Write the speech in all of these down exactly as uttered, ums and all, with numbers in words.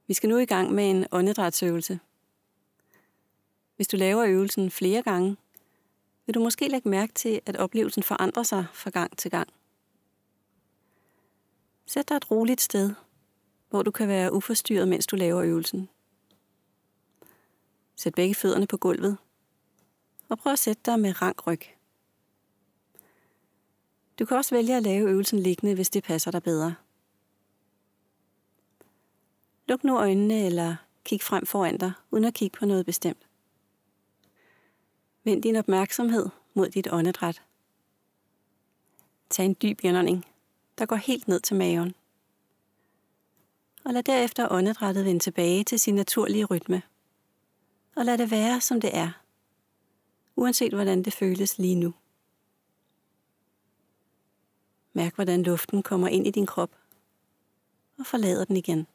Vi skal nu i gang med en åndedrætsøvelse. Hvis du laver øvelsen flere gange, vil du måske lægge mærke til, at oplevelsen forandrer sig fra gang til gang. Sæt dig et roligt sted, hvor du kan være uforstyrret, mens du laver øvelsen. Sæt begge fødderne på gulvet, og prøv at sætte dig med rank ryg. Du kan også vælge at lave øvelsen liggende, hvis det passer dig bedre. Luk nu øjnene eller kig frem foran dig, uden at kigge på noget bestemt. Vend din opmærksomhed mod dit åndedræt. Tag en dyb indånding, der går helt ned til maven. Og lad derefter åndedrættet vende tilbage til sin naturlige rytme. Og lad det være, som det er, uanset hvordan det føles lige nu. Mærk, hvordan luften kommer ind i din krop og forlader den igen.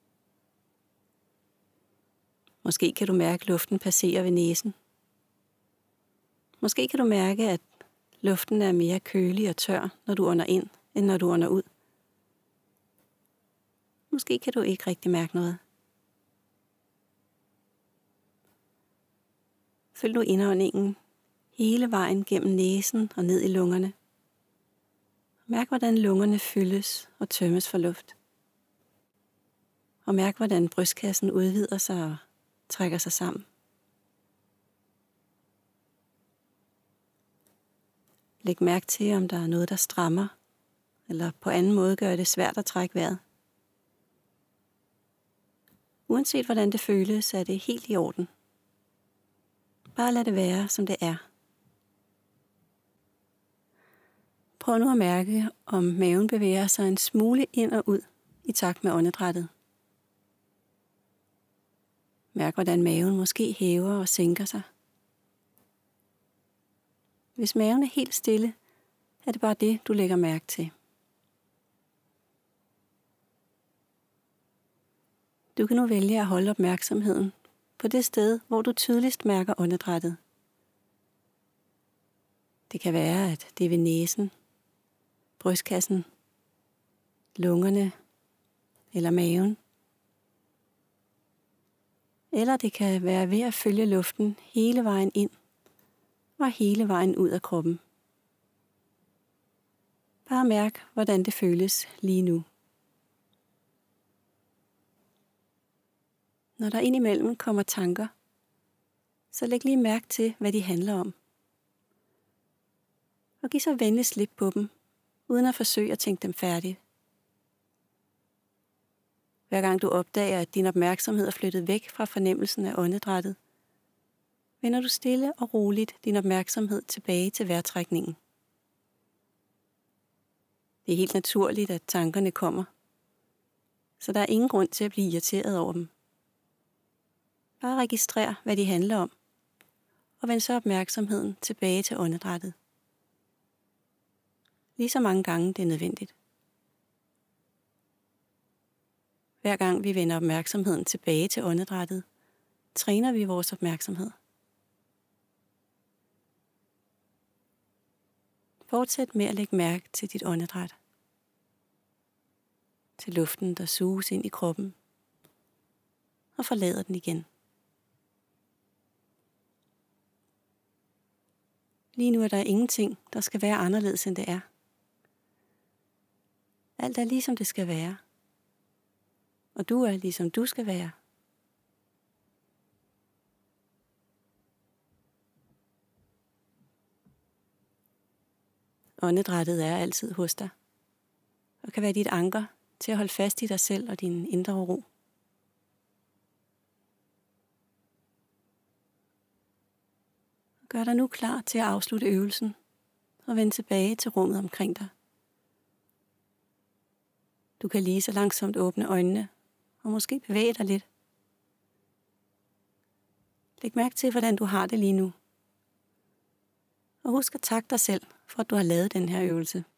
Måske kan du mærke, at luften passerer ved næsen. Måske kan du mærke, at luften er mere kølig og tør, når du ånder ind, end når du ånder ud. Måske kan du ikke rigtig mærke noget. Følg nu indåndingen hele vejen gennem næsen og ned i lungerne. Mærk, hvordan lungerne fyldes og tømmes for luft. Og mærk, hvordan brystkassen udvider sig og trækker sig sammen. Læg mærke til, om der er noget, der strammer, eller på anden måde gør det svært at trække vejret. Uanset hvordan det føles, er det helt i orden. Bare lad det være, som det er. Prøv nu at mærke, om maven bevæger sig en smule ind og ud i takt med åndedrættet. Mærk, hvordan maven måske hæver og sænker sig. Hvis maven er helt stille, er det bare det, du lægger mærke til. Du kan nu vælge at holde opmærksomheden på det sted, hvor du tydeligst mærker åndedrættet. Det kan være, at det er ved næsen, brystkassen, lungerne eller maven. Eller det kan være ved at følge luften hele vejen ind og hele vejen ud af kroppen. Bare mærk, hvordan det føles lige nu. Når der indimellem kommer tanker, så læg lige mærke til, hvad de handler om. Og giv så venlig slip på dem, uden at forsøge at tænke dem færdigt. Hver gang du opdager, at din opmærksomhed er flyttet væk fra fornemmelsen af åndedrættet, vender du stille og roligt din opmærksomhed tilbage til vejrtrækningen. Det er helt naturligt, at tankerne kommer, så der er ingen grund til at blive irriteret over dem. Bare registrer, hvad de handler om, og vend så opmærksomheden tilbage til åndedrættet. Lige så mange gange det er nødvendigt. Hver gang vi vender opmærksomheden tilbage til åndedrættet, træner vi vores opmærksomhed. Fortsæt med at lægge mærke til dit åndedræt. Til luften, der suges ind i kroppen og forlader den igen. Lige nu er der ingenting, der skal være anderledes, end det er. Alt er ligesom det skal være. Og du er ligesom du skal være. Åndedrættet er altid hos dig, og kan være dit anker til at holde fast i dig selv og din indre ro. Gør dig nu klar til at afslutte øvelsen og vende tilbage til rummet omkring dig. Du kan lige så langsomt åbne øjnene og måske bevæge dig lidt. Læg mærke til, hvordan du har det lige nu. Og husk at takke dig selv for, at du har lavet den her øvelse.